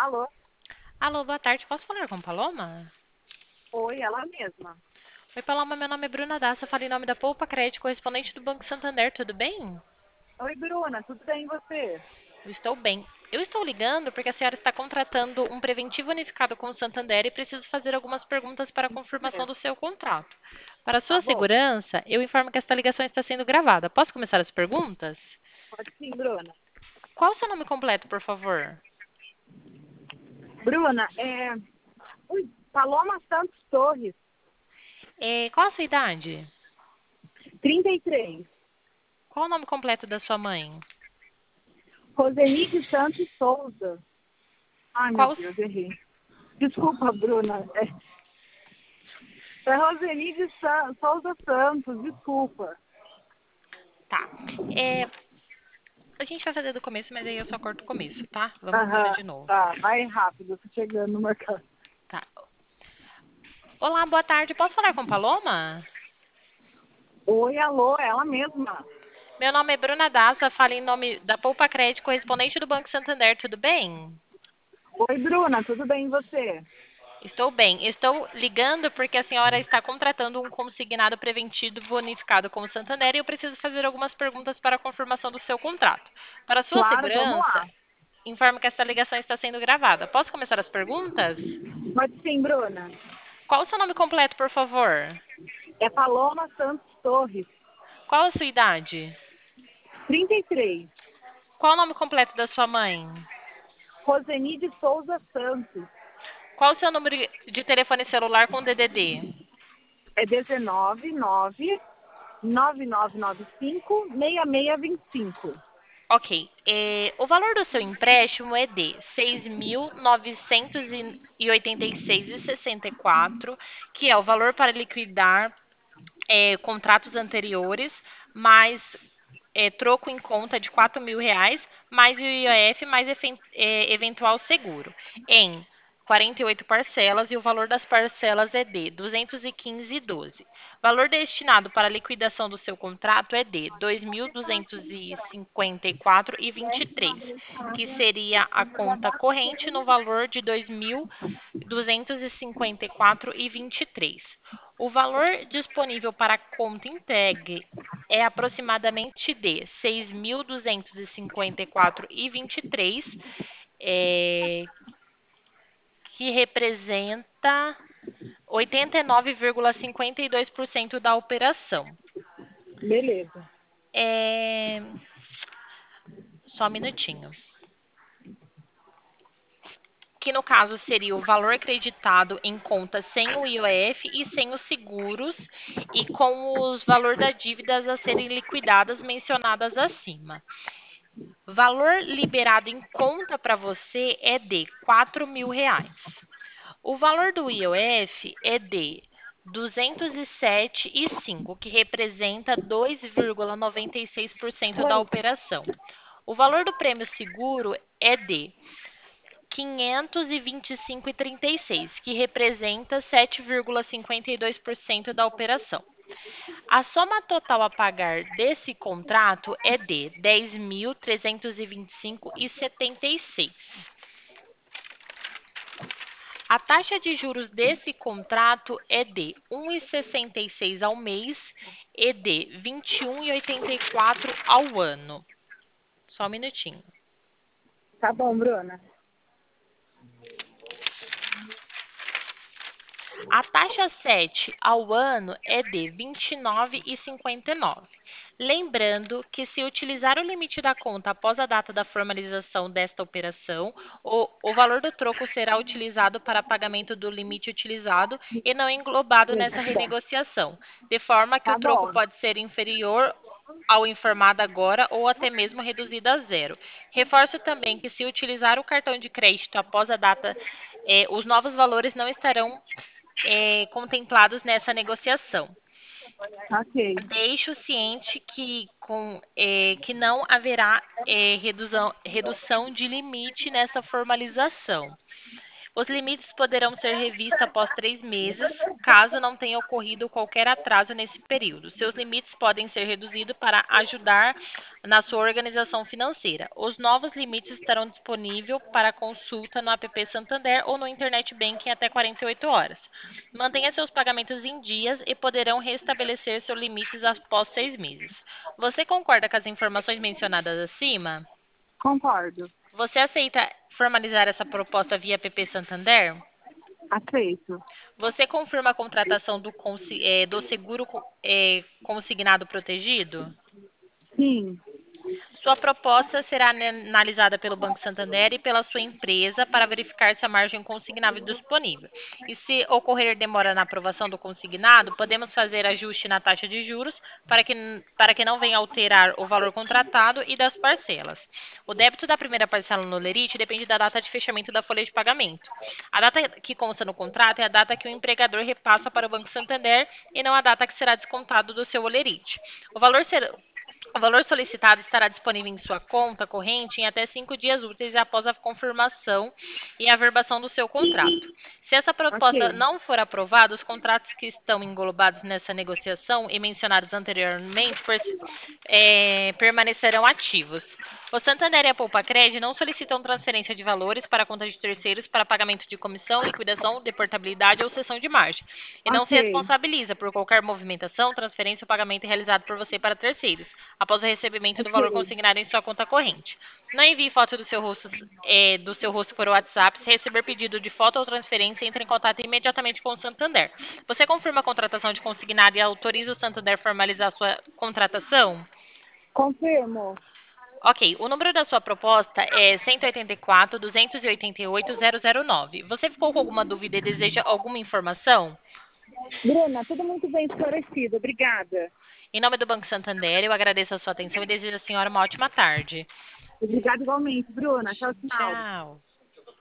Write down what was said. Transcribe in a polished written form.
Alô? Alô, boa tarde. Posso falar com Paloma? Oi, ela mesma. Oi, Paloma. Meu nome é Bruna Dassa. Falo em nome da Poupa Crédito, correspondente do Banco Santander. Tudo bem? Oi, Bruna, tudo bem e você? Eu estou bem. Eu estou ligando porque a senhora está contratando um preventivo unificado com o Santander e preciso fazer algumas perguntas para a Isso confirmação do mesmo. seu contrato. Para Tá sua bom. segurança, eu informo que esta ligação está sendo gravada. Posso começar as perguntas? Pode sim, Bruna. Qual o seu nome completo, por favor? Bruna, Ui, Paloma Santos Torres, Qual a sua idade? 33. Qual o nome completo da sua mãe? Rosenide Santos Souza. Ai, meu Qual... Deus, errei. Desculpa, Bruna. É Rosenide Souza Santos, desculpa. Tá. É, A gente vai fazer do começo, mas aí eu só corto o começo, tá? Vamos fazer Aham, de novo. tá, vai rápido, tô chegando no mercado. Tá. Olá, boa tarde. Posso falar com Paloma? Oi, alô, ela mesma. Meu nome é Bruna Daza, falo em nome da Poupa Crédito, correspondente do Banco Santander. Tudo bem? Oi, Bruna, tudo bem e você? Estou bem. Estou ligando porque a senhora está contratando um consignado preventivo bonificado com o Santander e eu preciso fazer algumas perguntas para a confirmação do seu contrato. Para sua Claro, vamos segurança, lá. informo que esta ligação está sendo gravada. Posso começar as perguntas? Pode sim, Bruna. Qual o seu nome completo, por favor? É Paloma Santos Torres, Qual a sua idade? 33. Qual o nome completo da sua mãe? Rosenide Souza Santos. Qual o seu número de telefone celular com DDD? É 19 9 9995 Ok. O valor do seu empréstimo é de 6.986,64, que é o valor para liquidar contratos anteriores, mais troco em conta de R$ 4.000, mais o IOF, mais eventual seguro, em 48 parcelas, e o valor das parcelas é de 215,12. Valor destinado para a liquidação do seu contrato é de 2.254,23, que seria a conta corrente no valor de 2.254,23. O valor disponível para a conta entregue é aproximadamente de 6.254,23, é, que representa 89,52% da operação. Beleza. É, Só um minutinho. Que no caso seria o valor creditado em conta sem o IOF e sem os seguros e com os valor das dívidas a serem liquidadas mencionadas acima. Valor liberado em conta para você é de R$ 4.000. O valor do IOF é de 207,5, que representa 2,96% da operação. O valor do prêmio seguro é de 525,36, que representa 7,52% da operação. A soma total a pagar desse contrato é de 10.325,76. A taxa de juros desse contrato é de 1,66 ao mês e de 21,84 ao ano. Só um minutinho. Tá bom, Bruna. A taxa 7 ao ano é de 29,59. Lembrando que, se utilizar o limite da conta após a data da formalização desta operação, o valor do troco será utilizado para pagamento do limite utilizado e não englobado nessa renegociação, de forma que o Tá troco bom. pode ser inferior ao informado agora ou até mesmo reduzido a zero. Reforço também que, se utilizar o cartão de crédito após a data, os novos valores não estarão contemplados nessa negociação. Ok. Deixo ciente que não haverá redução de limite nessa formalização. Os limites poderão ser revistos após 3 meses, caso não tenha ocorrido qualquer atraso nesse período. Seus limites podem ser reduzidos para ajudar na sua organização financeira. Os novos limites estarão disponíveis para consulta no app Santander ou no Internet Banking até 48 horas. Mantenha seus pagamentos em dias e poderão restabelecer seus limites após 6 meses. Você concorda com as informações mencionadas acima? Concordo. Você aceita formalizar essa proposta via app Santander? Aceito. Você confirma a contratação do seguro consignado protegido? Sim. Sua proposta será analisada pelo Banco Santander e pela sua empresa para verificar se a margem consignável é disponível. E se ocorrer demora na aprovação do consignado, podemos fazer ajuste na taxa de juros para que não venha alterar o valor contratado e das parcelas. O débito da primeira parcela no Lerite depende da data de fechamento da folha de pagamento. A data que consta no contrato é a data que o empregador repassa para o Banco Santander e não a data que será descontado do seu Olerite. O valor solicitado estará disponível em sua conta corrente em até 5 dias úteis após a confirmação e averbação do seu contrato. Se essa proposta Ok. não for aprovada, os contratos que estão englobados nessa negociação e mencionados anteriormente permanecerão ativos. O Santander e a Poupa Cred não solicitam transferência de valores para conta de terceiros para pagamento de comissão, liquidação, deportabilidade ou cessão de margem, e não se Ok. responsabiliza por qualquer movimentação, transferência ou pagamento realizado por você para terceiros, após o recebimento do valor Ok. consignado em sua conta corrente. Não envie foto do seu rosto por WhatsApp. Se receber pedido de foto ou transferência, entre em contato imediatamente com o Santander. Você confirma a contratação de consignado e autoriza o Santander a formalizar a sua contratação? Confirmo. Ok, o número da sua proposta é 184.288.009. Você ficou com alguma dúvida e deseja alguma informação? Bruna, tudo muito bem esclarecido. Obrigada. Em nome do Banco Santander, eu agradeço a sua atenção e desejo à senhora uma ótima tarde. Obrigada igualmente, Bruna. Tchau, tchau. Tchau.